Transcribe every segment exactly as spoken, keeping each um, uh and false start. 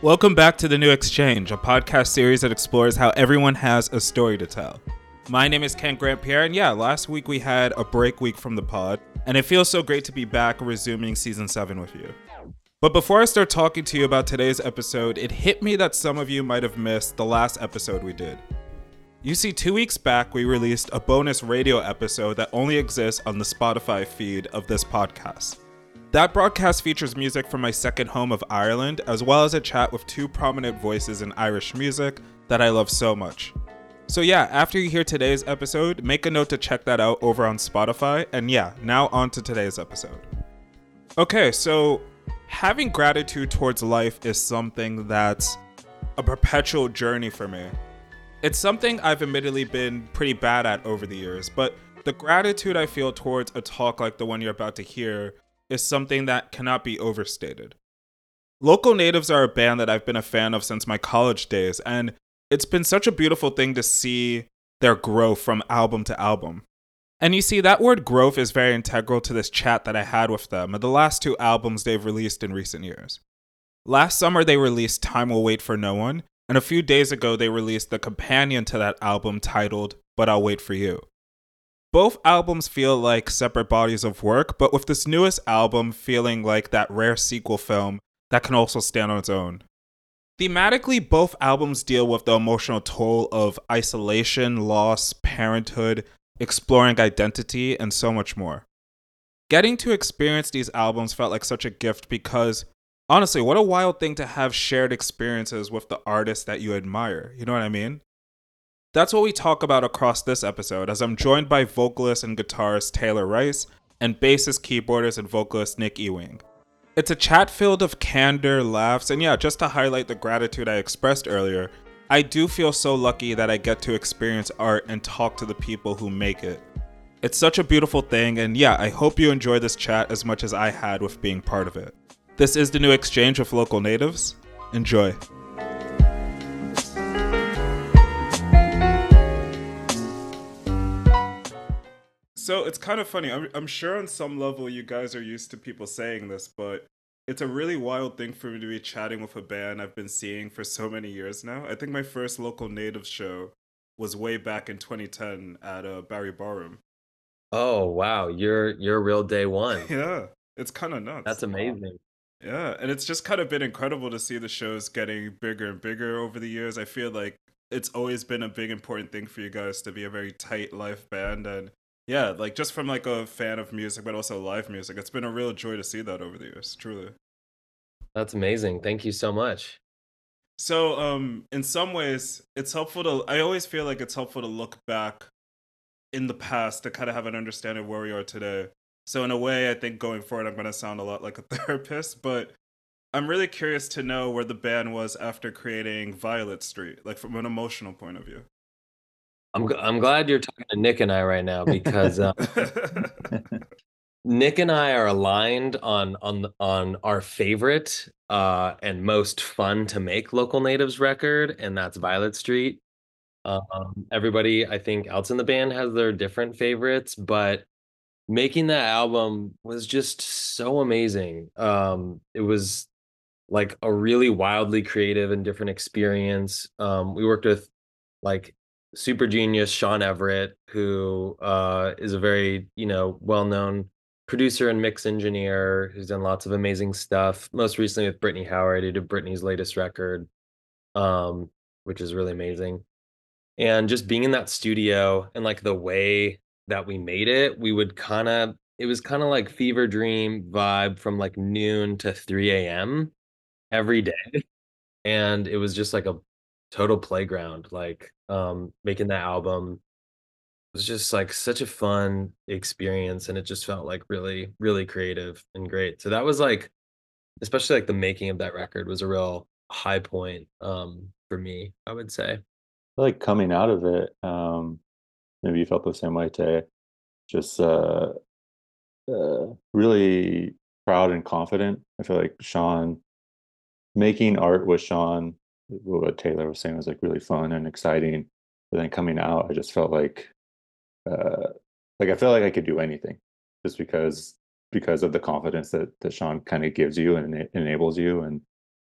Welcome back to The New Exchange, a podcast series that explores how everyone has a story to tell. My name is Ken Grant Pierre, and yeah, last week we had a break week from the pod, and it feels so great to be back resuming season seven with you. But before I start talking to you about today's episode, it hit me that some of you might have missed the last episode we did. You see, two weeks back, we released a bonus radio episode that only exists on the Spotify feed of this podcast. That broadcast features music from my second home of Ireland, as well as a chat with two prominent voices in Irish music that I love so much. So yeah, after you hear today's episode, make a note to check that out over on Spotify, and yeah, now on to today's episode. Okay, so having gratitude towards life is something that's a perpetual journey for me. It's something I've admittedly been pretty bad at over the years, but the gratitude I feel towards a talk like the one you're about to hear is something that cannot be overstated. Local Natives are a band that I've been a fan of since my college days, and it's been such a beautiful thing to see their growth from album to album. And you see, that word growth is very integral to this chat that I had with them and the last two albums they've released in recent years. Last summer, they released Time Will Wait for No One, and a few days ago, they released the companion to that album titled But I'll Wait for You. Both albums feel like separate bodies of work, but with this newest album feeling like that rare sequel film that can also stand on its own. Thematically, both albums deal with the emotional toll of isolation, loss, parenthood, exploring identity, and so much more. Getting to experience these albums felt like such a gift because, honestly, what a wild thing to have shared experiences with the artists that you admire, you know what I mean? That's what we talk about across this episode, as I'm joined by vocalist and guitarist Taylor Rice and bassist, keyboardist, and vocalist Nick Ewing. It's a chat filled of candor, laughs, and yeah, just to highlight the gratitude I expressed earlier, I do feel so lucky that I get to experience art and talk to the people who make it. It's such a beautiful thing, and yeah, I hope you enjoy this chat as much as I had with being part of it. This is The New Exchange with Local Natives. Enjoy. So it's kind of funny. I'm, I'm sure on some level you guys are used to people saying this, but it's a really wild thing for me to be chatting with a band I've been seeing for so many years now. I think my first Local Natives show was way back in twenty ten at uh, Barry Ballroom. Oh, wow. You're you're real day one. Yeah, it's kind of nuts. That's amazing. Yeah, and it's just kind of been incredible to see the shows getting bigger and bigger over the years. I feel like it's always been a big important thing for you guys to be a very tight live band, and yeah, like just from like a fan of music but also live music, it's been a real joy to see that over the years, truly. That's amazing. Thank you so much. So, um in some ways, it's helpful to I always feel like it's helpful to look back in the past to kind of have an understanding of where we are today. So in a way, I think going forward I'm going to sound a lot like a therapist, but I'm really curious to know where the band was after creating Violet Street, like from an emotional point of view. I'm g- I'm glad you're talking to Nick and I right now because uh, Nick and I are aligned on on on our favorite uh, and most fun to make Local Natives record, and that's Violet Street. Um, everybody, I think, else in the band has their different favorites, but making that album was just so amazing. Um, it was like a really wildly creative and different experience. Um, we worked with like super genius Sean Everett, who uh, is a very, you know, well-known producer and mix engineer who's done lots of amazing stuff. Most recently with Brittany Howard, he did Brittany's latest record, um, which is really amazing. And just being in that studio and like the way that we made it, we would kind of it was kind of like fever dream vibe from like noon to three a m every day, and it was just like a total playground, like, um, making that album was just, like, such a fun experience, and it just felt, like, really, really creative and great. So that was, like especially, like, the making of that record was a real high point, um, for me, I would say. Like coming out of it, um, maybe you felt the same way, Tay. Just uh, uh, really proud and confident. I feel like Sean making art with Sean, what Taylor was saying was like really fun and exciting. But then coming out, I just felt like, uh, like I felt like I could do anything, just because because of the confidence that that Sean kind of gives you and ena- enables you. And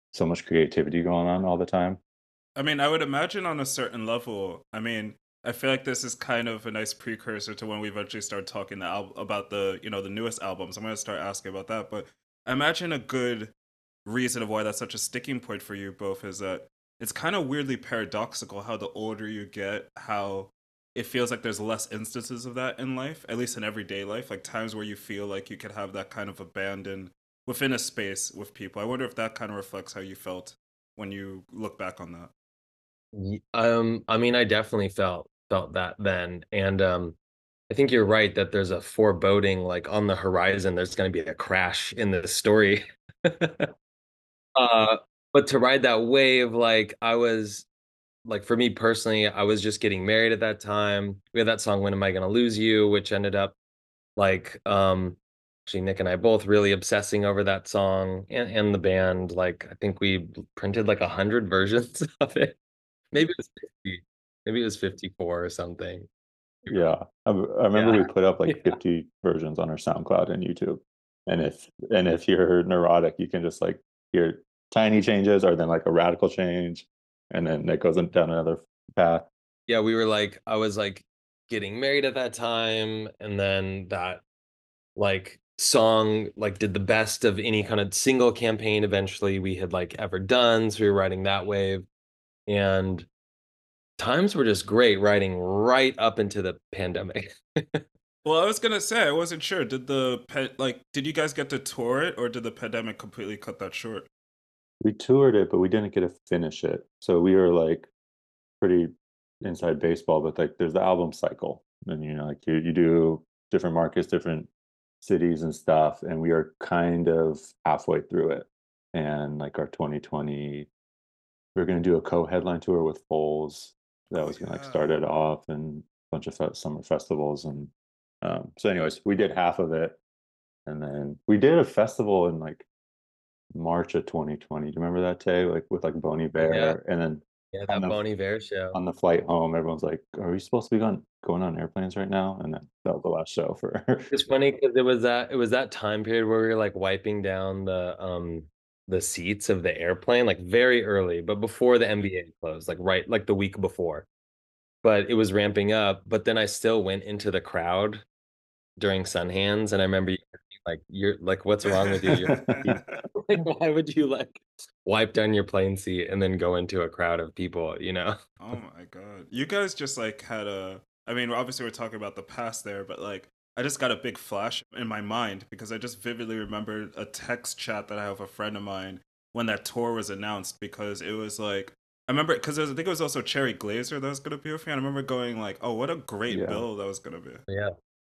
so much creativity going on all the time. I mean, I would imagine on a certain level. I mean, I feel like this is kind of a nice precursor to when we eventually start talking the al- about the you know the newest albums. I'm gonna start asking about that, but I imagine a good reason of why that's such a sticking point for you both is that it's kind of weirdly paradoxical how the older you get, how it feels like there's less instances of that in life, at least in everyday life, like times where you feel like you could have that kind of abandon within a space with people. I wonder if that kind of reflects how you felt when you look back on that. Ye- Um, I mean, I definitely felt felt that then, and um, I think you're right that there's a foreboding, like on the horizon, there's going to be a crash in the story. Uh, but to ride that wave, like I was, like for me personally, I was just getting married at that time. We had that song "When Am I Gonna Lose You," which ended up like um, actually Nick and I both really obsessing over that song and and the band. Like I think we printed like a hundred versions of it. Maybe it was fifty. Maybe it was fifty-four or something. Yeah, I, I remember Yeah. we put up like Yeah. fifty versions on our SoundCloud and YouTube. And if and if you're neurotic, you can just like hear tiny changes or then like a radical change, and then it goes down another path. Yeah, we were like, I was like getting married at that time, and then that like song like did the best of any kind of single campaign eventually we had like ever done. So we were riding that wave. And times were just great riding right up into the pandemic. Well, I was gonna say I wasn't sure. Did the pet like did you guys get to tour it, or did the pandemic completely cut that short? We toured it, but we didn't get to finish it. So we were like pretty inside baseball, but like there's the album cycle. And you know, like you, you do different markets, different cities and stuff. And we are kind of halfway through it. And like our twenty twenty, we are gonna do a co-headline tour with Foles that Oh was gonna like yeah. start it off and a bunch of fe- summer festivals. And um, so anyways, we did half of it. And then we did a festival in like March of twenty twenty. Do you remember that day? Like with like Boney Oh yeah. Bear, and then Yeah, on that the Bon Iver show. on the flight home, everyone's like, "Are we supposed to be going going on airplanes right now?" And then that was the last show for. It's funny because it was that it was that time period where we were like wiping down the um the seats of the airplane like very early, but before the N B A closed, like right like the week before. But it was ramping up. But then I still went into the crowd during Sun Hands, and I remember you like you're like, what's wrong with you? You're like, why would you like wipe down your plane seat and then go into a crowd of people, you know? Oh my god. You guys just like had a I mean, obviously we're talking about the past there, but like I just got a big flash in my mind because I just vividly remembered a text chat that I have with a friend of mine when that tour was announced because it was like I remember because I think it was also Cherry Glazer that was gonna be with me. And I remember going like, "Oh, what a great Yeah, bill that was gonna be." Yeah,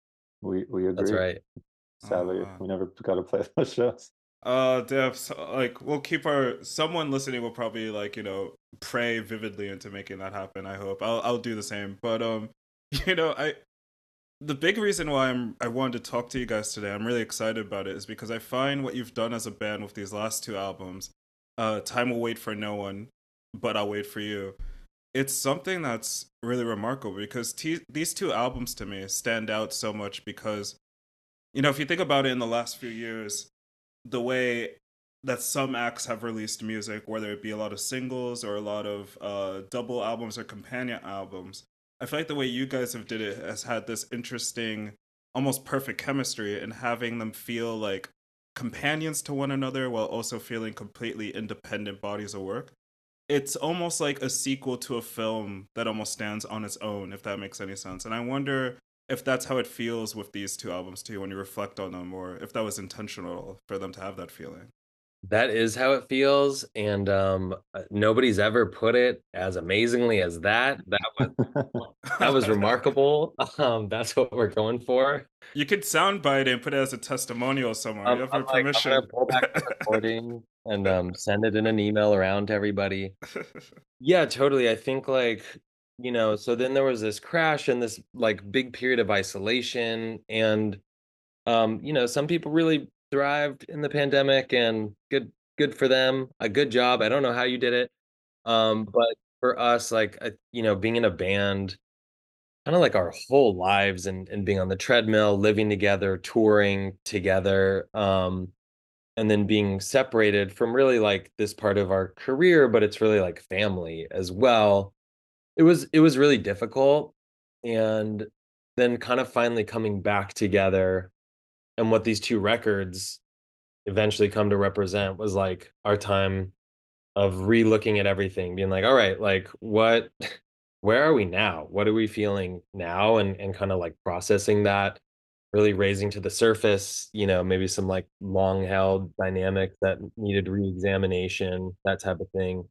we we that's agree. right. Oh Sadly, wow. we never got to play those shows. Uh, Dev, so, like we'll keep our someone listening will probably like you know pray vividly into making that happen. I hope I'll I'll do the same. But um, you know I the big reason why I'm I wanted to talk to you guys today, I'm really excited about it, is because I find what you've done as a band with these last two albums, uh, Time Will Wait for No One, But I'll Wait for You. It's something that's really remarkable because t- these two albums to me stand out so much because you know if you think about it in the last few years the way that some acts have released music, whether it be a lot of singles or a lot of uh, double albums or companion albums, I feel like the way you guys have did it has had this interesting, almost perfect chemistry and having them feel like companions to one another while also feeling completely independent bodies of work. It's almost like a sequel to a film that almost stands on its own, if that makes any sense. And I wonder if that's how it feels with these two albums too when you reflect on them, or if that was intentional for them to have that feeling. That is how it feels, and um, uh, nobody's ever put it as amazingly as that. That was that was remarkable. Um, that's what we're going for. You could soundbite it and put it as a testimonial somewhere. Um, You have I'm my like, I'm gonna permission. pull back the recording and um, send it in an email around to everybody. Yeah, totally. I think like, you know, so then there was this crash and this like big period of isolation, and um, you know, some people really thrived in the pandemic, and good good for them. A good job. I don't know how you did it. Um, but for us, like, uh, you know, being in a band, kind of like our whole lives, and and being on the treadmill, living together, touring together. Um, and then being separated from really like this part of our career, but it's really like family as well. It was it was really difficult, and then kind of finally coming back together, and what these two records eventually come to represent was like our time of re-looking at everything, being like, all right, like what where are we now? What are we feeling now? And and kind of like processing that, really raising to the surface, you know, maybe some like long held dynamics that needed re-examination, that type of thing.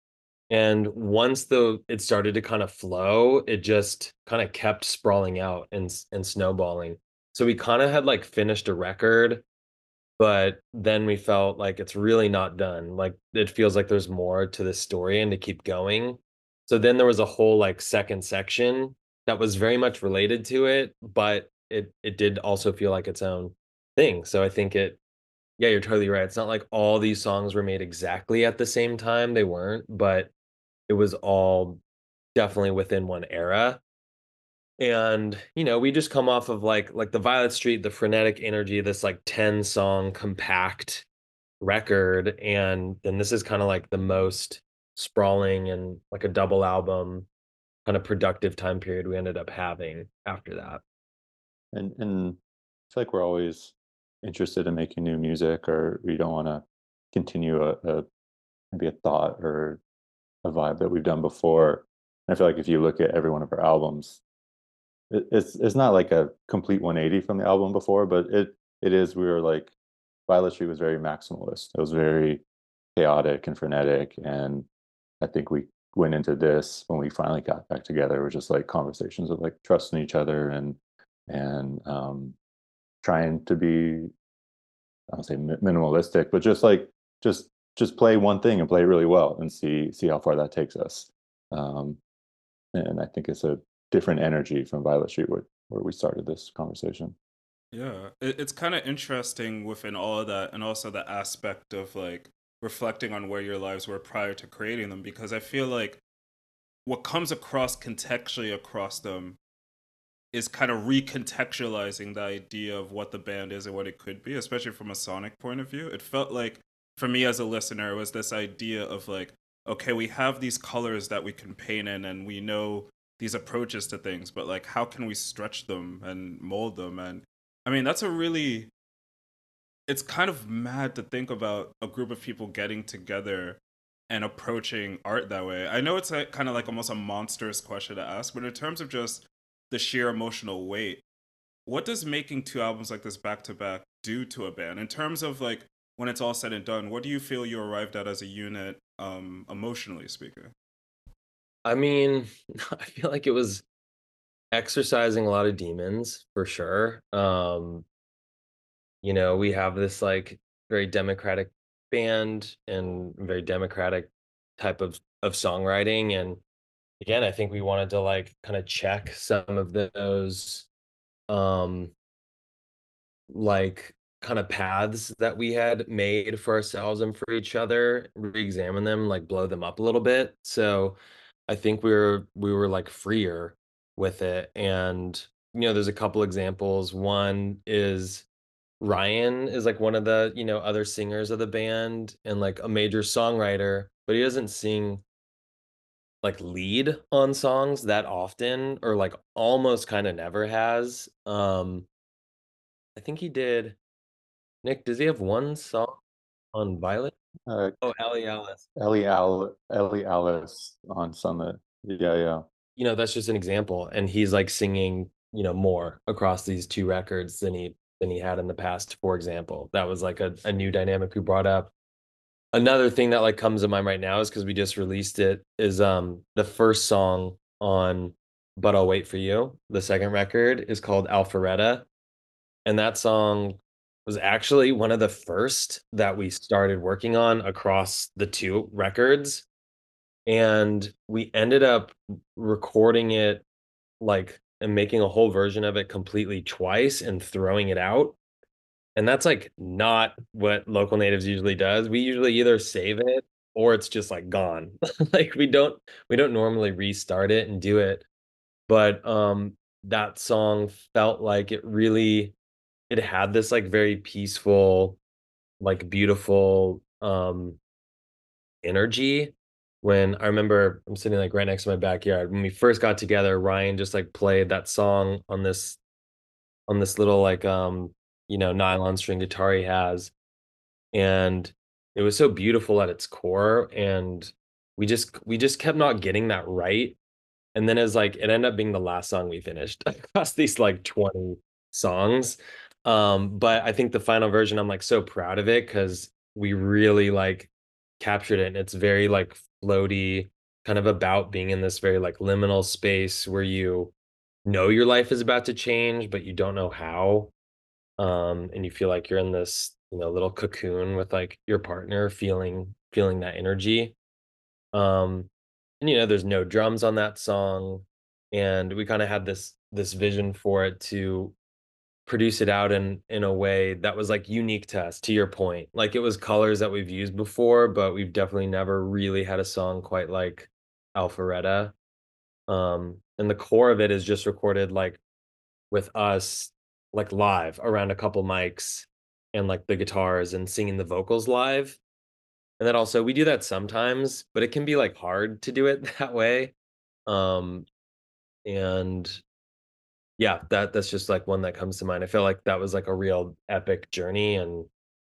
And once the it started to kind of flow, it just kind of kept sprawling out and s- and snowballing. So we kind of had like finished a record, but then we felt like it's really not done. Like it feels like there's more to this story and to keep going. So then there was a whole like second section that was very much related to it, but it it did also feel like its own thing. So I think it yeah, you're totally right. It's not like all these songs were made exactly at the same time. They weren't, but it was all definitely within one era. And, you know, we just come off of like like the Violet Street, the frenetic energy, this like ten song compact record, and then this is kind of like the most sprawling and like a double album kind of productive time period we ended up having after that. And and I feel like we're always interested in making new music, or we don't want to continue a, a maybe a thought or a vibe that we've done before. And I feel like if you look at every one of our albums, it, it's it's not like a complete one eighty from the album before, but it it is. We were like Violet Street was very maximalist. It was very chaotic and frenetic, and I think we went into this when we finally got back together. It was just like conversations of like trusting each other and and um, trying to be I don't say mi- minimalistic, but just like just just play one thing and play it really well and see see how far that takes us. Um, and I think it's a different energy from Violet Street where, where we started this conversation. Yeah, it, it's kind of interesting within all of that, and also the aspect of like reflecting on where your lives were prior to creating them, because I feel like what comes across contextually across them is kind of recontextualizing the idea of what the band is and what it could be, especially from a sonic point of view. It felt like, for me as a listener, it was this idea of like, okay, we have these colors that we can paint in, and we know these approaches to things, but like, how can we stretch them and mold them? And I mean, that's a really, it's kind of mad to think about a group of people getting together and approaching art that way. I know it's a, kind of like almost a monstrous question to ask, but in terms of just the sheer emotional weight, what does making two albums like this back to back do to a band in terms of like when it's all said and done? What do you feel you arrived at as a unit, um, emotionally speaking? I mean, I feel like it was exercising a lot of demons for sure. Um, you know, we have this like very democratic band and very democratic type of of songwriting, and again, I think we wanted to like kind of check some of those um like kind of paths that we had made for ourselves and for each other, re-examine them, like blow them up a little bit. So I think we were we were like freer with it. And you know, there's a couple examples. One is Ryan is like one of the, you know, other singers of the band and like a major songwriter, but he doesn't sing like lead on songs that often, or like almost kind of never has. Um I think he did. Nick, does he have one song on Violet? Uh, Oh, Ellie Alice. Ellie Al Ellie Alice on Summit. Yeah, yeah. You know, that's just an example. And he's like singing, you know, more across these two records than he than he had in the past, for example. That was like a, a new dynamic we brought up. Another thing that like comes to mind right now is because we just released it, is um the first song on But I'll Wait for You. The second record is called Alpharetta. And that song was actually one of the first that we started working on across the two records. And we ended up recording it like and making a whole version of it completely twice and throwing it out. And that's like not what Local Natives usually does. We usually either save it or it's just like gone. Like we don't we don't normally restart it and do it. But um that song felt like it really it had this like very peaceful like beautiful um energy. When I remember I'm sitting like right next to my backyard when we first got together, Ryan just like played that song on this on this little like um you know nylon string guitar he has, and it was so beautiful at its core, and we just we just kept not getting that right. And then it's like it ended up being the last song we finished across these like twenty songs. Um, but I think the final version, I'm like so proud of it because we really like captured it. And it's very like floaty, kind of about being in this very like liminal space where you know your life is about to change, but you don't know how. Um, and you feel like you're in this, you know, little cocoon with like your partner feeling feeling that energy. Um, and, you know, there's no drums on that song, and we kinda had this this vision for it to produce it out in in a way that was, like, unique to us, to your point. Like, it was colors that we've used before, but we've definitely never really had a song quite like Alpharetta. Um, and the core of it is just recorded, like, with us, like, live around a couple mics and, like, the guitars and singing the vocals live. And then also we do that sometimes, but it can be, like, hard to do it that way. Um, and yeah, that that's just, like, one that comes to mind. I feel like that was, like, a real epic journey, and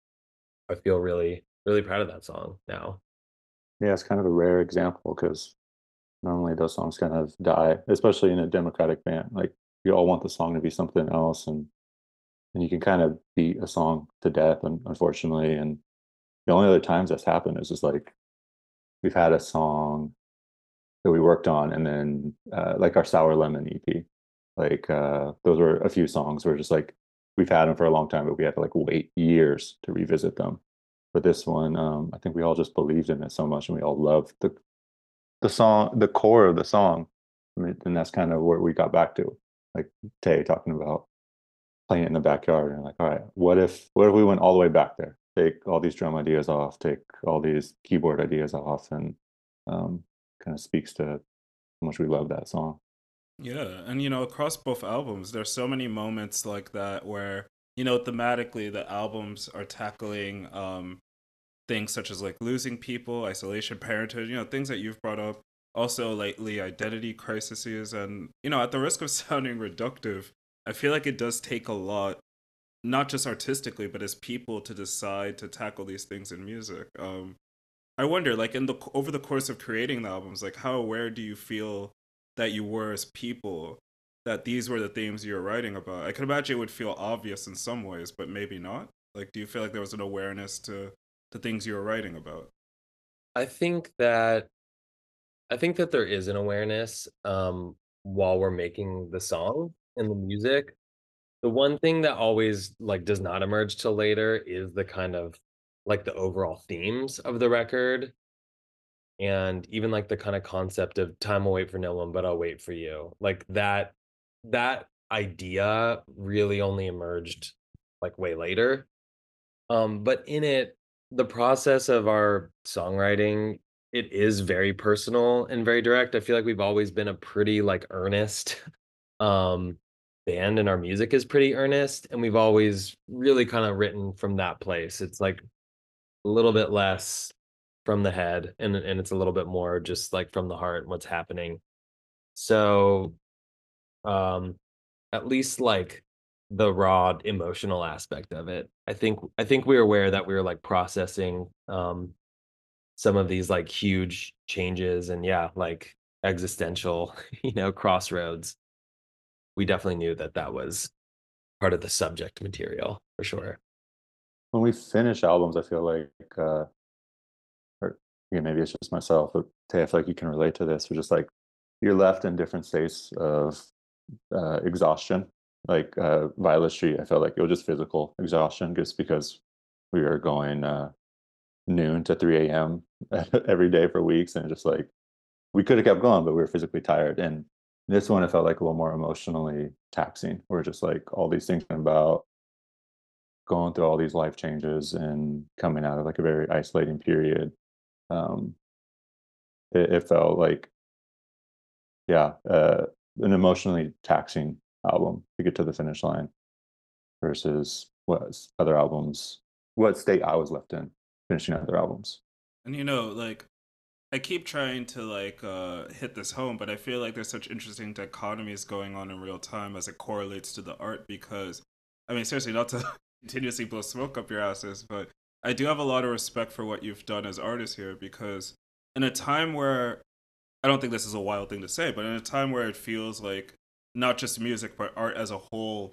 I feel really, really proud of that song now. Yeah, it's kind of a rare example because normally those songs kind of die, especially in a democratic band. Like you all want the song to be something else, and and you can kind of beat a song to death, un- unfortunately. And the only other times that's happened is just like we've had a song that we worked on, and then uh, like our Sour Lemon E P, like uh, those were a few songs where just like we've had them for a long time, but we had to like wait years to revisit them. But this one, um, I think we all just believed in it so much, and we all loved the the song, the core of the song. I mean, and that's kind of where we got back to, like Tay talking about playing it in the backyard, and like, all right, what if what if we went all the way back there? Take all these drum ideas off, take all these keyboard ideas off, and um, kind of speaks to how much we love that song. Yeah, and you know, across both albums, there's so many moments like that where, you know, thematically the albums are tackling um things such as like losing people, isolation, parenthood, you know, things that you've brought up. Also lately identity crises, and you know, at the risk of sounding reductive, I feel like it does take a lot, not just artistically, but as people to decide to tackle these things in music. Um I wonder, like in the over the course of creating the albums, like how aware do you feel that you were as people that these were the themes you were writing about? I can imagine it would feel obvious in some ways, but maybe not. Like, do you feel like there was an awareness to the things you were writing about? I think that I think that there is an awareness, um, while we're making the song and the music. The one thing that always, like, does not emerge till later is the kind of like, the overall themes of the record. And even like the kind of concept of time will wait for no one, but I'll wait for you. Like that that idea really only emerged like way later. Um, but in it, the process of our songwriting, it is very personal and very direct. I feel like we've always been a pretty like earnest um band, and our music is pretty earnest, and we've always really kind of written from that place. It's like a little bit less from the head, and and it's a little bit more just like from the heart and what's happening. So, um, at least like the raw emotional aspect of it. I think I think we were aware that we were like processing um some of these like huge changes and yeah, like existential, you know, crossroads. We definitely knew that that was part of the subject material for sure. When we finish albums, I feel like, uh, or yeah, maybe it's just myself, but Tay, I feel like you can relate to this. We're just like you're left in different states of uh, exhaustion. Like uh, Violet Street, I felt like it was just physical exhaustion, just because we were going uh, noon to three a m every day for weeks, and just like we could have kept going, but we were physically tired. And this one, it felt like a little more emotionally taxing. We're just like all these things about going through all these life changes and coming out of like a very isolating period. Um, it, it felt like, yeah, uh, an emotionally taxing album to get to the finish line versus what other albums what state I was left in finishing other albums. And you know, like I keep trying to like uh, hit this home, but I feel like there's such interesting dichotomies going on in real time as it correlates to the art. Because, I mean, seriously, not to continuously blow smoke up your asses, but I do have a lot of respect for what you've done as artists here. Because in a time where I don't think this is a wild thing to say, but in a time where it feels like not just music but art as a whole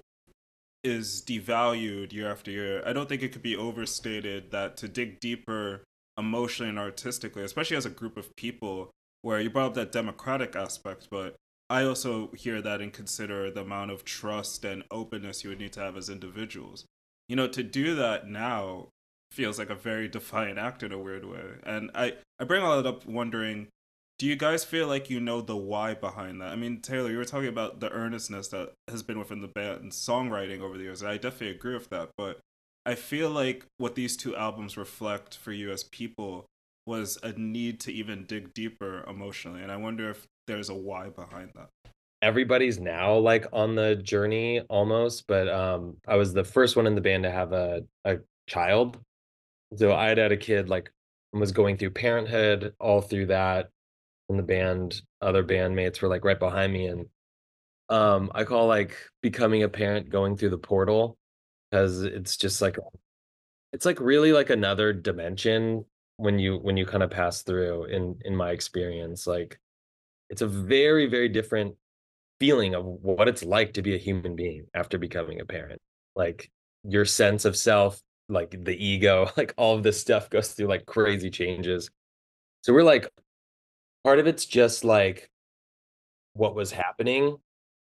is devalued year after year, I don't think it could be overstated that to dig deeper emotionally and artistically, especially as a group of people, where you brought up that democratic aspect, but I also hear that and consider the amount of trust and openness you would need to have as individuals. You know, to do that now feels like a very defiant act in a weird way. And I, I bring all that up wondering, do you guys feel like you know the why behind that? I mean, Taylor, you were talking about the earnestness that has been within the band and songwriting over the years. And I definitely agree with that. But I feel like what these two albums reflect for you as people was a need to even dig deeper emotionally. And I wonder if there's a why behind that. Everybody's now like on the journey almost, but um, I was the first one in the band to have a a child. So I had had a kid like was going through parenthood all through that. In the band, other bandmates were like right behind me, and um, I call like becoming a parent going through the portal because it's just like it's like really like another dimension when you when you kind of pass through in in my experience. Like it's a very very different feeling of what it's like to be a human being after becoming a parent. Like your sense of self, like the ego, like all of this stuff goes through like crazy changes. So we're like part of it's just like what was happening.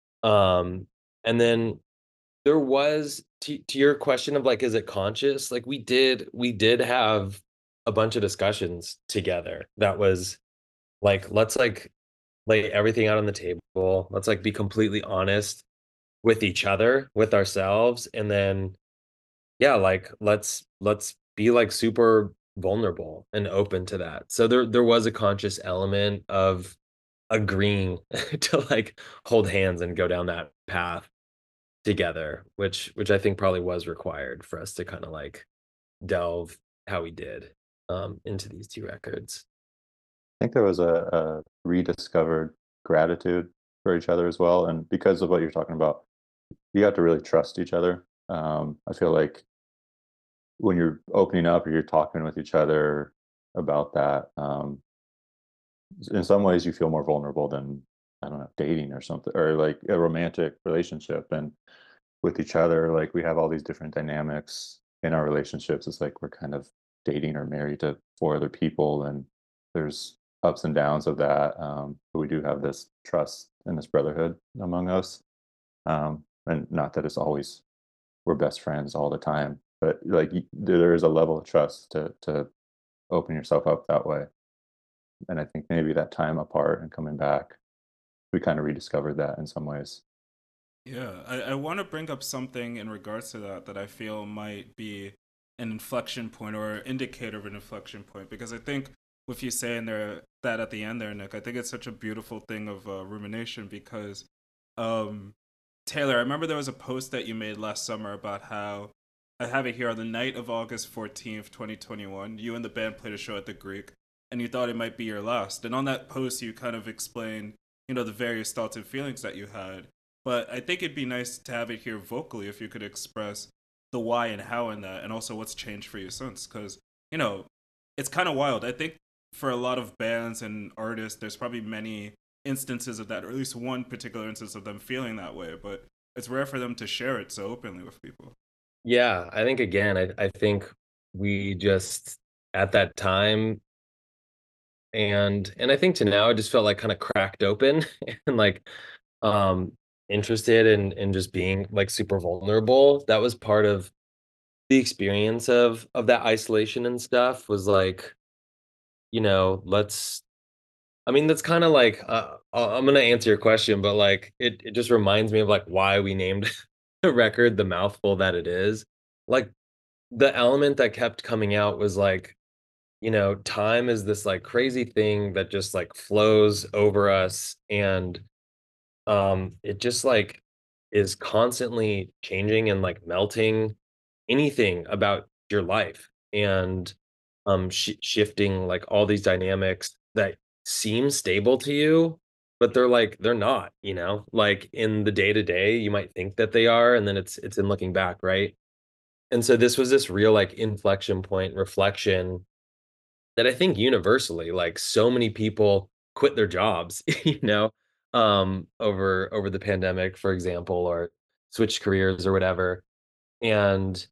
Um, and then there was to, to your question of like, is it conscious? Like we did, we did have a bunch of discussions together. That was like, let's like lay everything out on the table. Let's like be completely honest with each other, with ourselves, and then yeah, like let's let's be like super vulnerable and open to that. So there there was a conscious element of agreeing to like hold hands and go down that path together, which which I think probably was required for us to kind of like delve how we did um into these two records. I think there was a, a rediscovered gratitude for each other as well, and because of what you're talking about, you got to really trust each other. Um, I feel like when you're opening up or you're talking with each other about that, um, in some ways you feel more vulnerable than, I don't know, dating or something, or like a romantic relationship. And with each other, like we have all these different dynamics in our relationships. It's like we're kind of dating or married to four other people, and there's ups and downs of that. Um, but we do have this trust and this brotherhood among us. Um, and not that it's always we're best friends all the time, but like there is a level of trust to to open yourself up that way. And I think maybe that time apart and coming back, we kind of rediscovered that in some ways. Yeah, I, I want to bring up something in regards to that that I feel might be an inflection point or indicator of an inflection point, because I think with you saying there that at the end there, Nick, I think it's such a beautiful thing of uh, rumination because um, Taylor, I remember there was a post that you made last summer about how I have it here on the night of August fourteenth, twenty twenty-one, you and the band played a show at the Greek and you thought it might be your last. And on that post, you kind of explained, you know, the various thoughts and feelings that you had. But I think it'd be nice to have it here vocally if you could express the why and how in that and also what's changed for you since. Because, you know, it's kind of wild. I think for a lot of bands and artists, there's probably many instances of that, or at least one particular instance of them feeling that way. But it's rare for them to share it so openly with people. Yeah, I think again, I, I think we just at that time and and I think to now it just felt like kind of cracked open and like um interested in in just being like super vulnerable. That was part of the experience of of that isolation and stuff was like, you know, let's I mean that's kind of like uh, I- I'm gonna answer your question, but like it it just reminds me of like why we named the record the mouthful that it is. Like the element that kept coming out was like, you know, time is this like crazy thing that just like flows over us and um it just like is constantly changing and like melting anything about your life, and um sh- shifting like all these dynamics that seem stable to you, but they're like they're not, you know, like in the day to day you might think that they are, and then it's it's in looking back, right? And so this was this real like inflection point reflection that I think universally, like so many people quit their jobs, you know, um, over over the pandemic, for example, or switched careers or whatever. And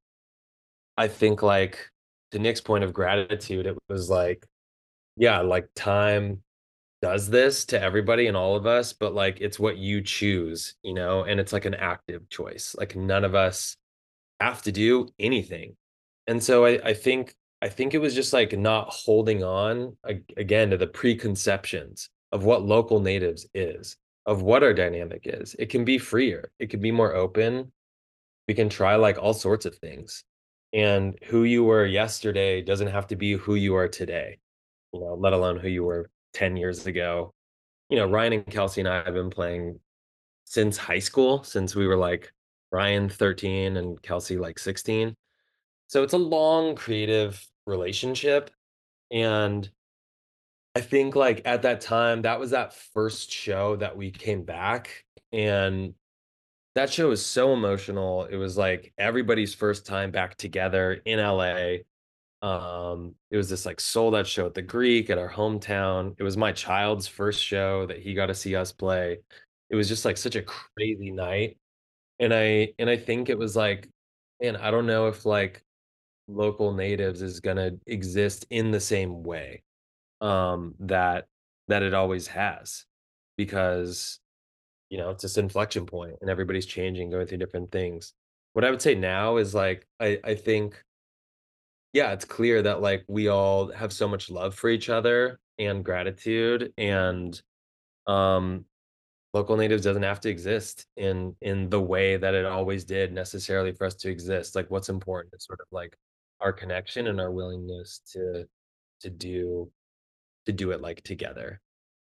I think like to Nick's point of gratitude, it was like, yeah, like time does this to everybody and all of us, but like it's what you choose, you know, and it's like an active choice. Like none of us have to do anything. And so I, I think I think it was just like not holding on ag- again to the preconceptions of what local natives is, of what our dynamic is. It can be freer. It can be more open. We can try like all sorts of things. And who you were yesterday doesn't have to be who you are today, you know, let alone who you were ten years ago. You know, Ryan and Kelsey and I have been playing since high school, since we were like Ryan thirteen and Kelsey like sixteen. So it's a long creative relationship. And I think like at that time, that was that first show that we came back. And that show was so emotional. It was like everybody's first time back together in L A. Um, it was this like sold out show at the Greek at our hometown. It was my child's first show that he got to see us play. It was just like such a crazy night. And I and I think it was like, man, I don't know if like local natives is gonna exist in the same way, um, that that it always has, because, you know, it's this inflection point and everybody's changing, going through different things. What I would say now is, like, I I think, yeah, it's clear that, like, we all have so much love for each other and gratitude, and, um, local natives doesn't have to exist in in the way that it always did necessarily for us to exist. Like, what's important is sort of like our connection and our willingness to to do to do it like together.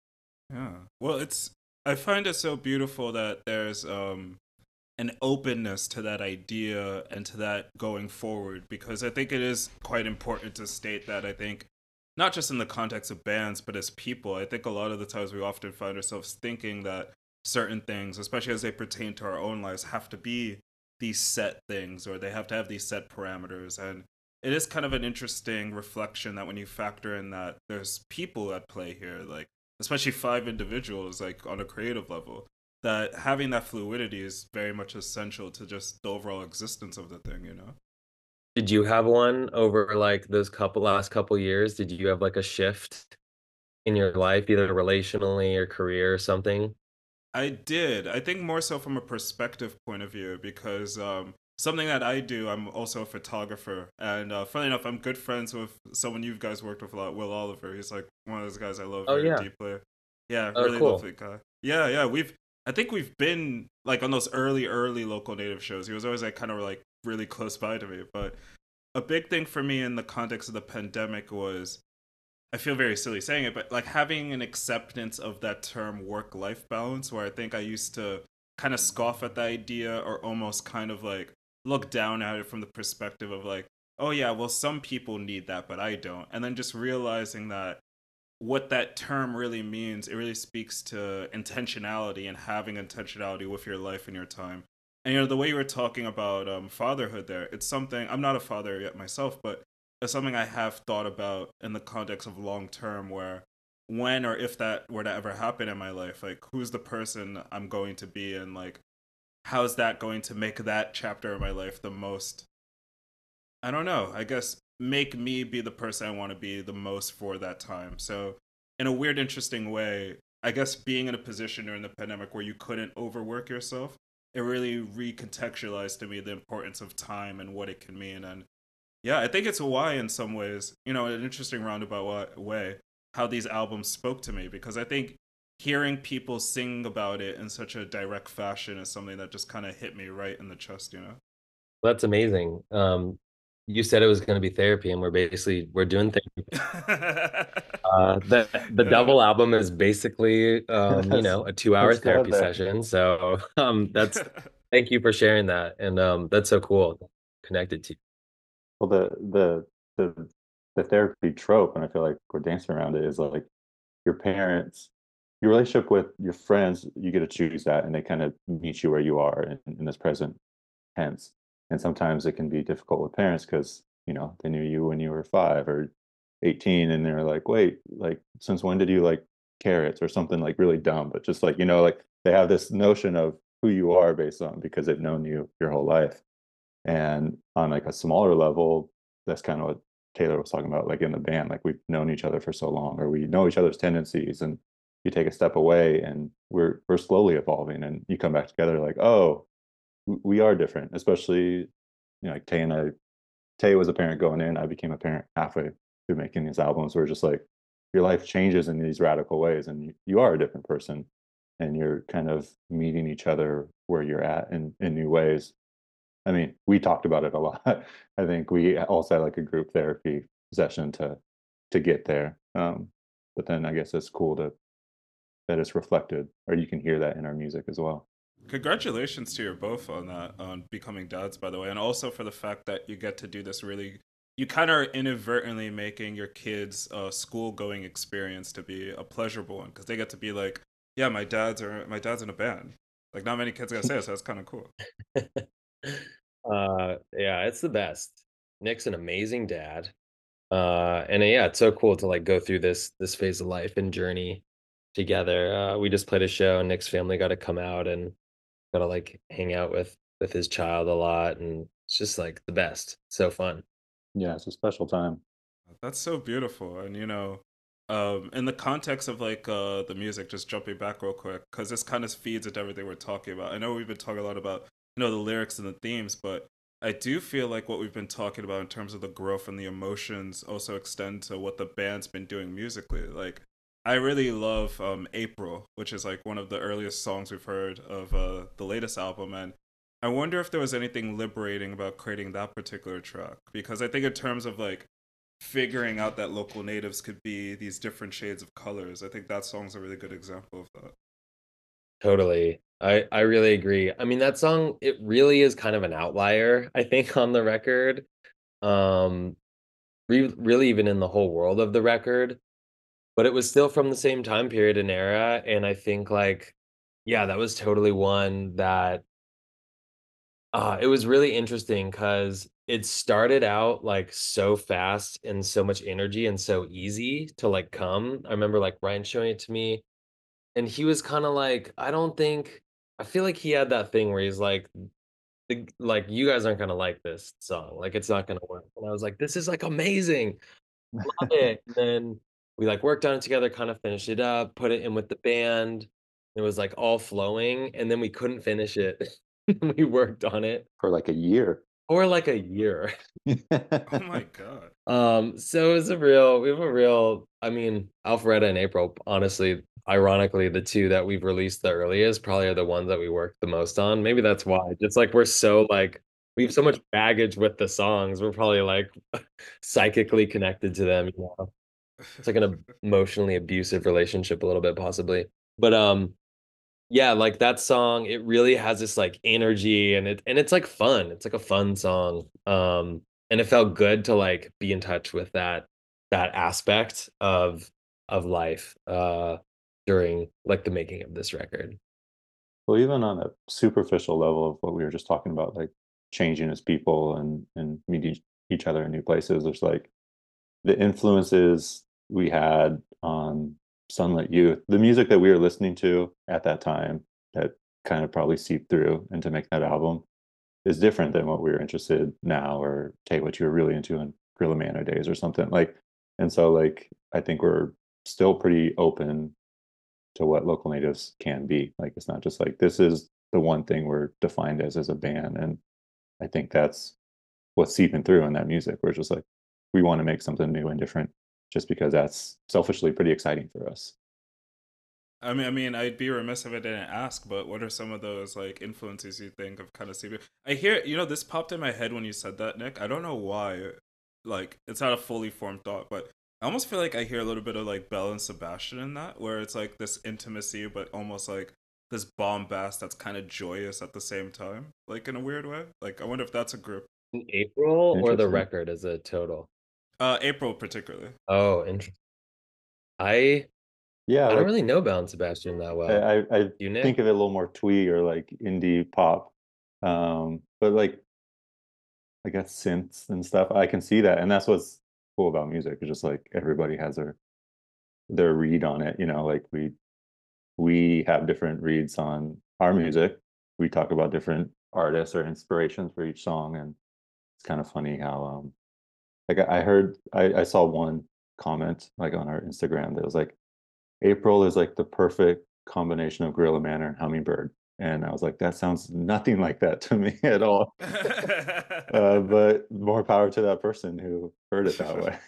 Yeah. Well, it's I find it so beautiful that there's um an openness to that idea and to that going forward, because I think it is quite important to state that. I think not just in the context of bands but as people, I think a lot of the times we often find ourselves thinking that certain things, especially as they pertain to our own lives, have to be these set things, or they have to have these set parameters. And it is kind of an interesting reflection that when you factor in that there's people at play here, like especially five individuals, like on a creative level, that having that fluidity is very much essential to just the overall existence of the thing, you know? Did you have one over like those couple last couple years? Did you have like a shift in your life, either relationally or career or something? I did. I think more so from a perspective point of view, because um, something that I do, I'm also a photographer. And uh, funny enough, I'm good friends with someone you guys worked with a lot, Will Oliver. He's like one of those guys I love Oh very yeah. deeply. Yeah, Oh really cool. lovely guy. Yeah, yeah. We've, I think we've been like on those early, early local native shows. He was always like kind of like really close by to me. But a big thing for me in the context of the pandemic was, I feel very silly saying it, but like having an acceptance of that term work life balance, where I think I used to kind of scoff at the idea, or almost kind of like look down at it from the perspective of like, oh yeah, well, some people need that, but I don't. And then just realizing that what that term really means, it really speaks to intentionality and having intentionality with your life and your time. And you know, the way you were talking about um, fatherhood there, it's something, I'm not a father yet myself, but it's something I have thought about in the context of long term, where when or if that were to ever happen in my life, like who's the person I'm going to be, and like how's that going to make that chapter of my life the most, I don't know, I guess make me be the person I want to be the most for that time. So, in a weird, interesting way, I guess being in a position during the pandemic where you couldn't overwork yourself, it really recontextualized to me the importance of time and what it can mean. And yeah, I think it's why, in some ways, you know, an interesting roundabout way, how these albums spoke to me, because I think hearing people sing about it in such a direct fashion is something that just kind of hit me right in the chest, you know? That's amazing. Um, you said it was going to be therapy, and we're basically we're doing therapy. Uh, the the Yeah. double album is basically, um, you Let's know, a two hour let's go therapy there. session. So um, that's thank you for sharing that, and um, that's so cool. Connected to you. Well, the the the the therapy trope, and I feel like we're dancing around it, is like your parents, your relationship with your friends, you get to choose that, and they kind of meet you where you are in, in this present tense. And sometimes it can be difficult with parents because you know they knew you when you were five or eighteen, and they're like, wait, like since when did you like carrots or something like really dumb, but just like you know, like they have this notion of who you are based on because they've known you your whole life. And on like a smaller level, that's kind of what Taylor was talking about, like in the band, like we've known each other for so long, or we know each other's tendencies, and you take a step away and we're we're slowly evolving and you come back together like, oh, we are different, especially, you know, like Tay and I, Tay was a parent going in, I became a parent halfway through making these albums. We're just like, your life changes in these radical ways and you, you are a different person and you're kind of meeting each other where you're at in, in new ways. I mean, we talked about it a lot. I think we also had like a group therapy session to to get there. Um, but then I guess it's cool to that it's reflected, or you can hear that in our music as well. Congratulations to you both on that, on becoming dads, by the way, and also for the fact that you get to do this really. You kind of are inadvertently making your kids' uh, school-going experience to be a pleasurable one because they get to be like, "Yeah, my dad's are my dad's in a band." Like, not many kids are gonna say it, so that's kind of cool. Uh, yeah, it's the best. Nick's an amazing dad. Uh, and uh, yeah, it's so cool to like go through this this phase of life and journey together. Uh, we just played a show, and Nick's family got to come out and got to like hang out with with his child a lot, and it's just like the best. So fun. Yeah, it's a special time. That's so beautiful, and you know, um, in the context of like uh, the music, just jumping back real quick, because this kind of feeds into everything we're talking about. I know we've been talking a lot about you know the lyrics and the themes, but I do feel like what we've been talking about in terms of the growth and the emotions also extend to what the band's been doing musically. Like, I really love um, April, which is like one of the earliest songs we've heard of uh, the latest album, and I wonder if there was anything liberating about creating that particular track because I think in terms of like figuring out that local natives could be these different shades of colors. I think that song's a really good example of that. Totally. I I really agree. I mean, that song, it really is kind of an outlier, I think, on the record. Um, re really even in the whole world of the record, but it was still from the same time period and era, and I think, like, yeah, that was totally one that, uh, it was really interesting because it started out, like, so fast and so much energy and so easy to, like, come. I remember, like, Ryan showing it to me, and he was kinda like, "I don't think." I feel like he had that thing where he's like, the like, "You guys aren't gonna like this song, like, it's not gonna work." And I was like, "This is, like, amazing, love it." And then we, like, worked on it together, kinda finished it up, put it in with the band. It was, like, all flowing, and then we couldn't finish it. We worked on it For like a year. for, like, a year. Oh my god. Um, so it was a real we have a real I mean, Alpharetta and April, honestly, ironically, the two that we've released the earliest probably are the ones that we worked the most on. Maybe that's why. Just like we're so like we have so much baggage with the songs. We're probably like psychically connected to them, you know. It's like an emotionally abusive relationship a little bit possibly. But um yeah, like that song, it really has this like energy and it and it's like fun. It's like a fun song. Um and it felt good to like be in touch with that that aspect of of life uh during like the making of this record. Well, even on a superficial level of what we were just talking about, like changing as people and and meeting each other in new places, there's like the influences we had on Sunlit Youth, the music that we were listening to at that time that kind of probably seeped through and to make that album is different than what we were interested now or take what you were really into in Gorilla Mano days or something like. And so like I think we're still pretty open to what local natives can be. Like it's not just like this is the one thing we're defined as as a band. And I think that's what's seeping through in that music. We're just like we want to make something new and different just because that's selfishly pretty exciting for us. I mean, I mean, I'd be remiss if I didn't ask, but what are some of those like influences you think of kind of C B? I hear, you know, this popped in my head when you said that, Nick. I don't know why. Like, it's not a fully formed thought, but I almost feel like I hear a little bit of like Belle and Sebastian in that, where it's like this intimacy, but almost like this bombast that's kind of joyous at the same time, like in a weird way. Like, I wonder if that's a group. In April or the Interesting. record as a total? Uh, April particularly. Oh, interesting. I Yeah, I don't like really know Belle and Sebastian that I, well. I I You, think Nick? of it a little more twee or like indie pop. Um, but like I guess synths and stuff, I can see that. And that's what's cool about music. It's just like everybody has their their read on it, you know, like we we have different reads on our music. We talk about different artists or inspirations for each song, and it's kind of funny how um like I I heard I, I saw one comment like on our Instagram that was like April is like the perfect combination of Gorilla Manor and Hummingbird. And I was like, that sounds nothing like that to me at all. Uh, but more power to that person who heard it that way.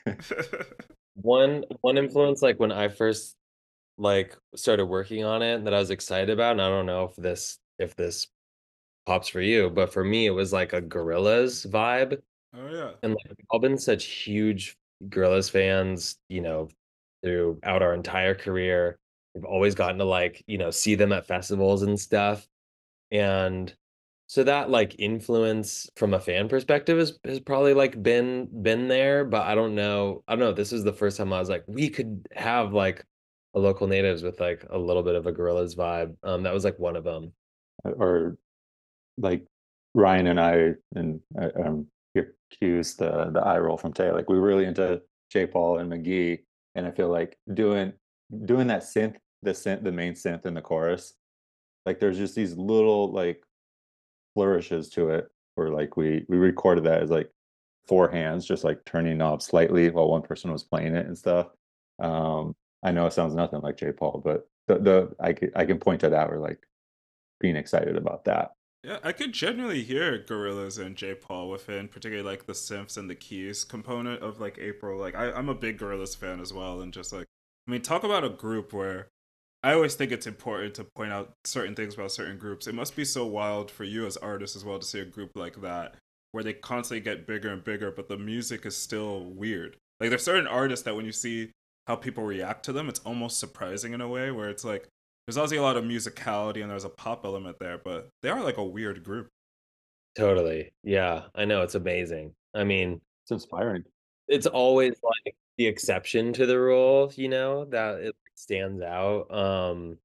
One one influence, like when I first like started working on it that I was excited about, and I don't know if this if this pops for you, but for me it was like a Gorillaz vibe. Oh yeah. And like we've all been such huge Gorillaz fans, you know, throughout our entire career. We've always gotten to like, you know, see them at festivals and stuff. And so that like influence from a fan perspective has, has probably like been been there, but I don't know. I don't know. This is the first time I was like, we could have like a local natives with like a little bit of a Gorillaz vibe. Um, that was like one of them. Or like Ryan and I, and I, um, accused the the eye roll from Tay. Like we were really into J. Paul and McGee, and I feel like doing doing that synth, the synth, the main synth in the chorus. Like there's just these little like flourishes to it, where like we we recorded that as like four hands, just like turning knobs slightly while one person was playing it and stuff. Um, I know it sounds nothing like J. Paul, but the the I can I can point to that. We're like being excited about that. Yeah, I could genuinely hear Gorillaz and J. Paul within, particularly like the synths and the keys component of like April. Like I, I'm a big Gorillaz fan as well, and just like I mean, talk about a group where I always think it's important to point out certain things about certain groups. It must be so wild for you as artists as well to see a group like that where they constantly get bigger and bigger, but the music is still weird. Like there's certain artists that when you see how people react to them, it's almost surprising in a way where it's like there's obviously a lot of musicality and there's a pop element there, but they are like a weird group. Totally. Yeah, I know it's amazing. I mean, It's inspiring. it's always like the exception to the rule, you know, that it stands out. Um,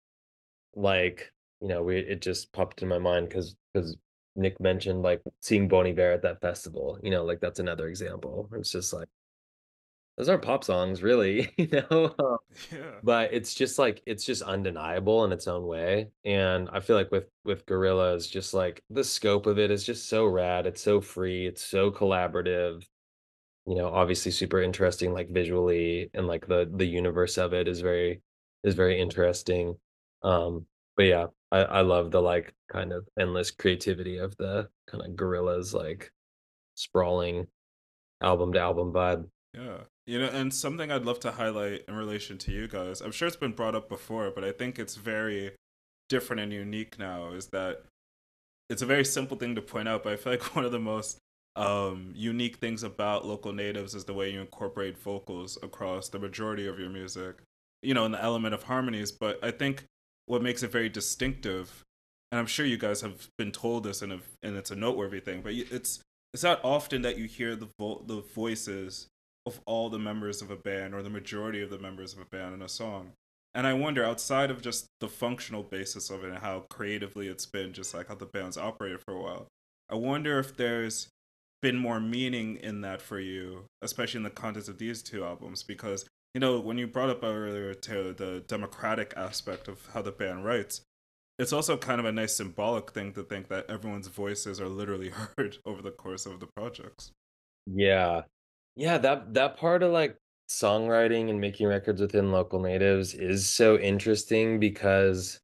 like, you know, we it just popped in my mind because because Nick mentioned like seeing Bon Iver at that festival, you know, like that's another example. It's just like those are pop songs, really, you know. Um, Yeah. but it's just like it's just undeniable in its own way. And I feel like with with Gorillaz, just like the scope of it is just so rad. It's so free. It's so collaborative. You know, obviously super interesting, like visually, and like the the universe of it is very is very interesting. Um, but yeah, I, I love the like kind of endless creativity of the kind of Gorillaz like sprawling album to album vibe. Yeah. You know, and something I'd love to highlight in relation to you guys, I'm sure it's been brought up before, but I think it's very different and unique now, is that it's a very simple thing to point out, but I feel like one of the most um, unique things about local natives is the way you incorporate vocals across the majority of your music, you know, in the element of harmonies. But I think what makes it very distinctive, and I'm sure you guys have been told this, and, and it's a noteworthy thing, but it's it's not often that you hear the vo- the voices of all the members of a band or the majority of the members of a band in a song. And I wonder, outside of just the functional basis of it and how creatively it's been, just like how the band's operated for a while, I wonder if there's been more meaning in that for you, especially in the context of these two albums. Because, you know, when you brought up earlier, Taylor, the democratic aspect of how the band writes, it's also kind of a nice symbolic thing to think that everyone's voices are literally heard over the course of the projects. Yeah. Yeah, that that part of like songwriting and making records within local natives is so interesting because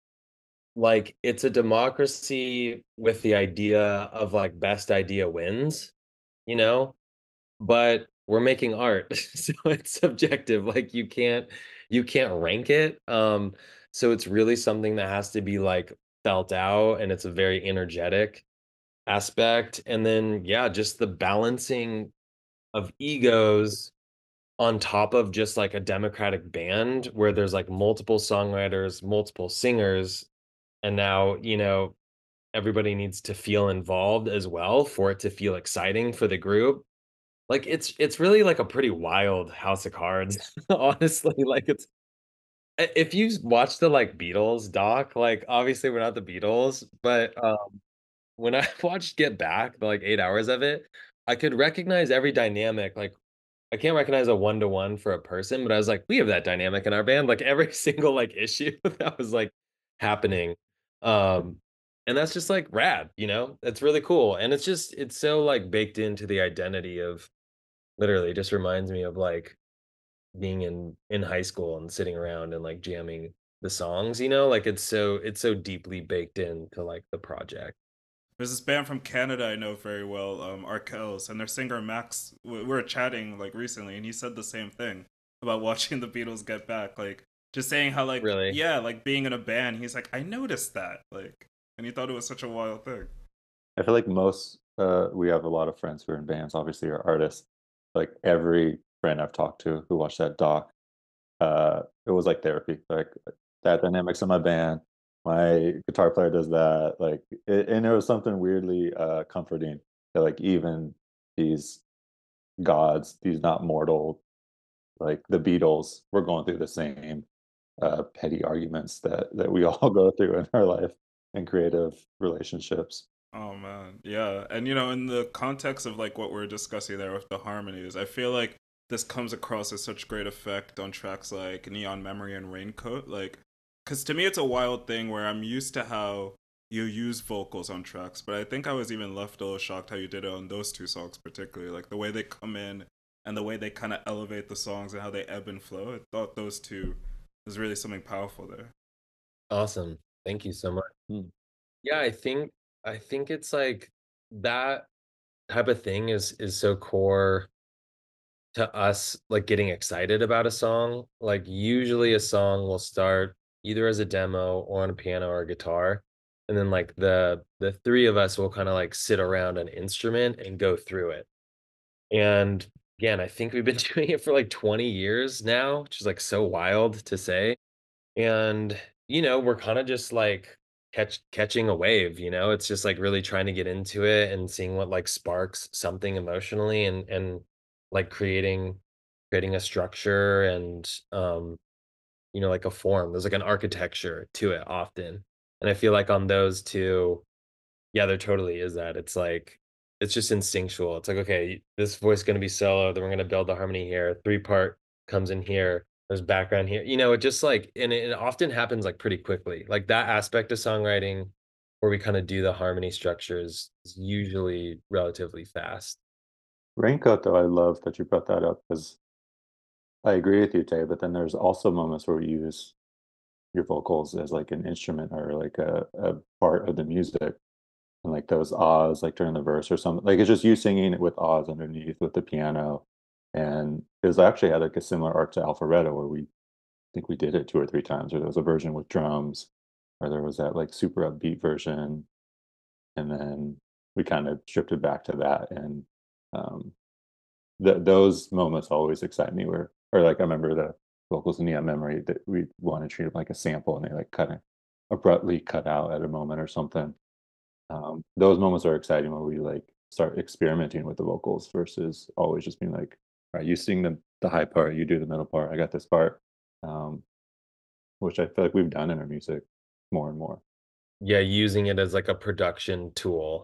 like it's a democracy with the idea of like best idea wins, you know? But we're making art, so it's subjective. Like you can't you can't rank it. Um, so it's really something that has to be like felt out, and it's a very energetic aspect. And then yeah, just the balancing of egos on top of just like a democratic band where there's like multiple songwriters, multiple singers, and now, you know, everybody needs to feel involved as well for it to feel exciting for the group. Like it's it's really like a pretty wild house of cards, honestly. Like it's I- if you watch the like Beatles doc, like obviously we're not the Beatles, but um when I watched Get Back, the like eight hours of it, I could recognize every dynamic. Like I can't recognize a one to one for a person, but I was like, we have that dynamic in our band. Like every single like issue that was like happening. Um, and that's just like rad, you know? That's really cool. And it's just it's so like baked into the identity of literally it just reminds me of like being in in high school and sitting around and like jamming the songs, you know? Like it's so it's so deeply baked into like the project. There's this band from Canada I know very well, um, Arkells, and their singer Max. We were chatting like recently, and he said the same thing about watching the Beatles get back. Like, just saying how like Really. yeah, like being in a band. He's like, I noticed that, like, and he thought it was such a wild thing. I feel like most uh we have a lot of friends who are in bands, obviously are artists. Like every friend I've talked to who watched that doc, uh, it was like therapy. Like that dynamics in my band, my guitar player does that. Like, it, and it was something weirdly uh comforting that like even these gods, these not mortal, like the Beatles, were going through the same uh petty arguments that that we all go through in our life and creative relationships. Oh man, yeah. And you know, in the context of like what we're discussing there with the harmonies, I feel like this comes across as such great effect on tracks like Neon Memory and Raincoat. Like, because to me, it's a wild thing where I'm used to how you use vocals on tracks, but I think I was even left a little shocked how you did it on those two songs, particularly. Like the way they come in and the way they kind of elevate the songs and how they ebb and flow. I thought those two was really something powerful there. Awesome. Thank you so much. Hmm. Yeah, I think I think it's like that type of thing is is so core to us like getting excited about a song. Like usually a song will start either as a demo or on a piano or a guitar. And then like the the three of us will kind of like sit around an instrument and go through it. And again, I think we've been doing it for like twenty years now, which is like so wild to say. And, you know, we're kinda just, like, catch catching a wave, you know? It's just, like, really trying to get into it and seeing what, like, sparks something emotionally and and, like, creating creating a structure and, um, you know, like, a form. There's, like, an architecture to it often. And I feel like on those two, yeah, there totally is that. It's like it's just instinctual. It's like, okay, this voice is gonna be solo, then we're gonna build the harmony here. Three part comes in here. There's background here. You know, it just like and it, it often happens like pretty quickly. Like that aspect of songwriting where we kind of do the harmony structures is usually relatively fast. Raincoat, though, I love that you brought that up because I agree with you, Tay. But then there's also moments where you use your vocals as like an instrument or like a, a part of the music. And like those ahs, like during the verse or something, like it's just you singing it with ahs underneath with the piano. And it was actually had like a similar arc to Alpharetta where we think we did it two or three times, or there was a version with drums, or there was that like super upbeat version, and then we kind of stripped it back to that. And um, th- those moments always excite me. Where, or like I remember the vocals in Neon Memory that we want to treat them like a sample, and they like kind of abruptly cut out at a moment or something. Um, those moments are exciting where we like start experimenting with the vocals versus always just being like, all right, you sing the the high part, you do the middle part, I got this part. Um, which I feel like we've done in our music more and more. Yeah, using it as like a production tool.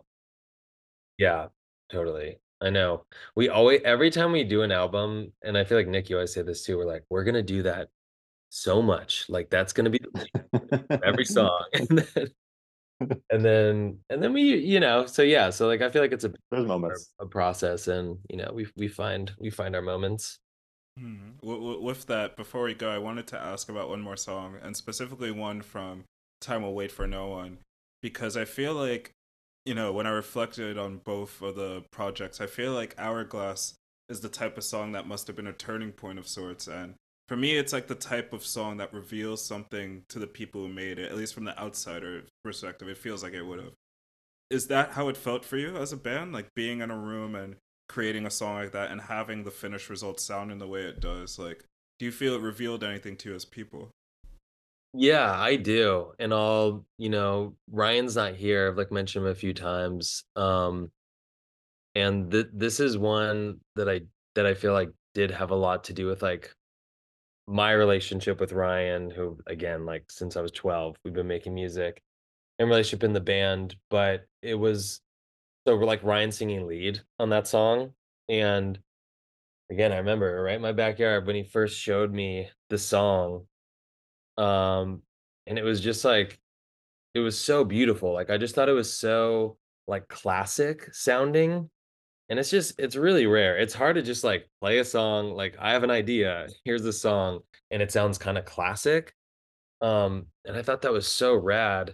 Yeah, totally. I know. We always every time we do an album, and I feel like Nick, you always say this too, we're like, we're gonna do that so much. Like that's gonna be the every song. And then and then and then we, you know, so yeah, so like I feel like it's a There's a moments. a process and you know, we we find we find our moments. Hmm. W- w- with that, before we go, I wanted to ask about one more song, and specifically one from Time Will Wait for No One, because I feel like, you know, when I reflected on both of the projects, I feel like Hourglass is the type of song that must have been a turning point of sorts. And for me, it's like the type of song that reveals something to the people who made it, at least from the outsider perspective. It feels like it would have. Is that how it felt for you as a band? Like being in a room and creating a song like that and having the finished result sound in the way it does? Like, do you feel it revealed anything to you as people? Yeah, I do. And I'll, you know, Ryan's not here. I've like mentioned him a few times. Um, and th- this is one that I that I feel like did have a lot to do with like my relationship with Ryan, who again, like since I was twelve, we've been making music and relationship in the band, but it was so we're like Ryan singing lead on that song. And again, I remember right in my backyard when he first showed me the song. Um, and it was just like it was so beautiful. Like I just thought it was so like classic sounding. And it's just it's really rare. It's hard to just like play a song, like I have an idea, here's the song, and it sounds kind of classic. Um, and I thought that was so rad.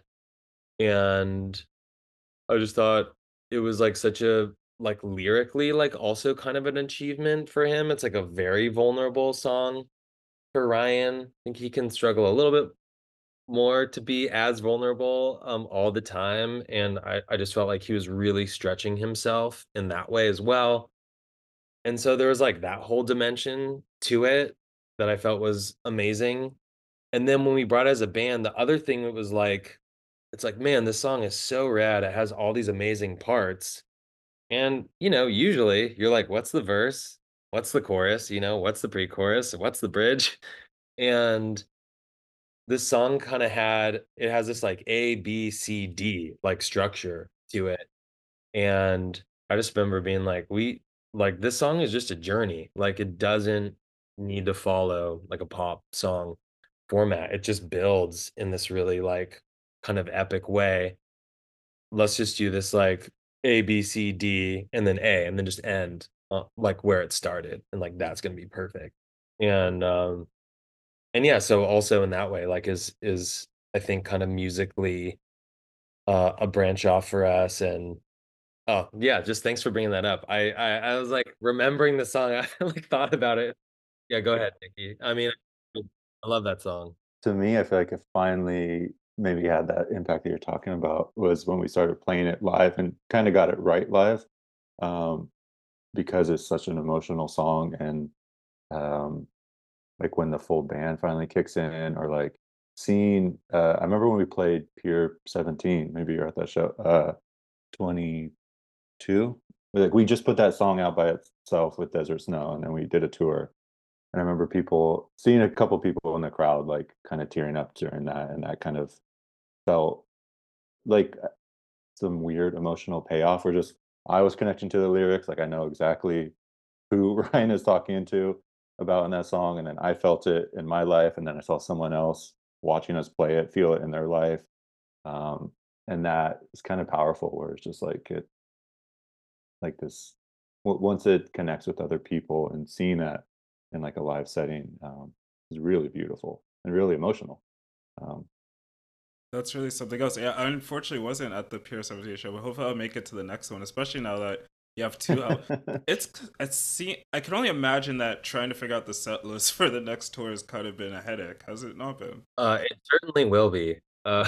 And I just thought it was like such a like lyrically like also kind of an achievement for him. It's like a very vulnerable song for Ryan. I think he can struggle a little bit more to be as vulnerable um all the time. And I, I just felt like he was really stretching himself in that way as well. And so there was like that whole dimension to it that I felt was amazing. And then when we brought it as a band, the other thing that was like, it's like, man, this song is so rad. It has all these amazing parts. And, you know, usually you're like, what's the verse? What's the chorus? You know, what's the pre chorus? What's the bridge? And this song kind of had, it has this like A, B, C, D like structure to it. And I just remember being like, we like this song is just a journey. Like it doesn't need to follow like a pop song format. It just builds in this really like kind of epic way. Let's just do this like A, B, C, D, and then A, and then just end uh, like where it started. And like that's gonna be perfect. And um and yeah, so also in that way, like is is I think kind of musically uh a branch off for us. And oh, yeah, just thanks for bringing that up. I I I was, like, remembering the song, I, like, thought about it. Yeah, go ahead, Nikki. I mean, I love that song. To me, I feel like it finally maybe had that impact that you're talking about was when we started playing it live and kind of got it right live, um, because it's such an emotional song and um, like when the full band finally kicks in or like seeing uh, I remember when we played Pier seventeen, maybe you're at that show, uh, twenty-two. Like we just put that song out by itself with Desert Snow and then we did a tour. And I remember people seeing a couple people in the crowd like kind of tearing up during that, and that kind of felt like uh, some weird emotional payoff. Or just I was connecting to the lyrics, like I know exactly who Ryan is talking to about in that song, and then I felt it in my life, and then I saw someone else watching us play it feel it in their life, um, and that is kind of powerful. Where it's just like it, like this, w- once it connects with other people and seeing that in like a live setting um, is really beautiful and really emotional. Um, That's really something else. Yeah, I unfortunately wasn't at the Pier seventeen show, but hopefully I'll make it to the next one, especially now that you have two out. It's it's see I can only imagine that trying to figure out the set list for the next tour has kind of been a headache. Has it not been? Uh, it certainly will be. Uh,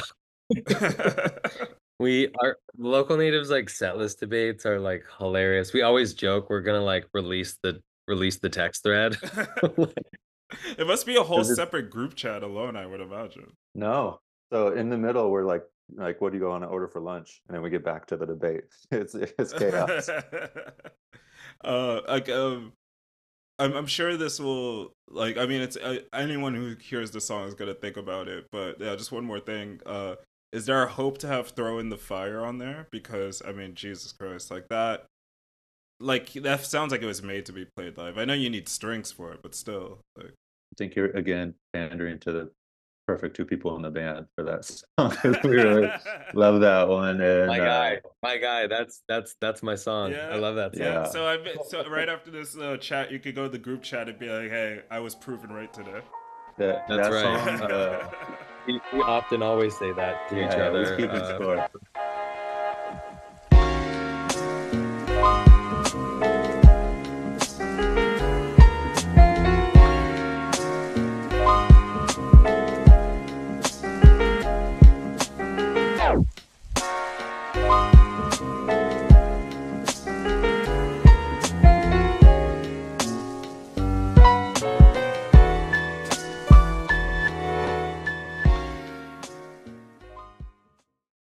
we our local natives, like, setlist debates are, like, hilarious. We always joke we're gonna, like, release the release the text thread. It must be a whole 'cause it's separate group chat alone, I would imagine. no. So in the middle, we're like, like, what do you want to order for lunch? And then we get back to the debate. It's it's chaos. uh, like um, I'm I'm sure this will like I mean it's uh, anyone who hears the song is gonna think about it. But yeah, just one more thing. Uh, is there a hope to have "Throw in the Fire" on there? Because I mean, Jesus Christ, like that, like that sounds like it was made to be played live. I know you need strings for it, but still, like. I think you're again pandering to the perfect two people in the band for that song 'cause we really love that one. And My uh, guy, my guy, that's that's that's my song. I Yeah. love that song. Yeah. Yeah. So I bet so right after this uh, chat, you could go to the group chat and be like, "Hey, I was proven right today." that That's that right. song, uh, We we often always say that to each yeah, other. he's keeping uh, score.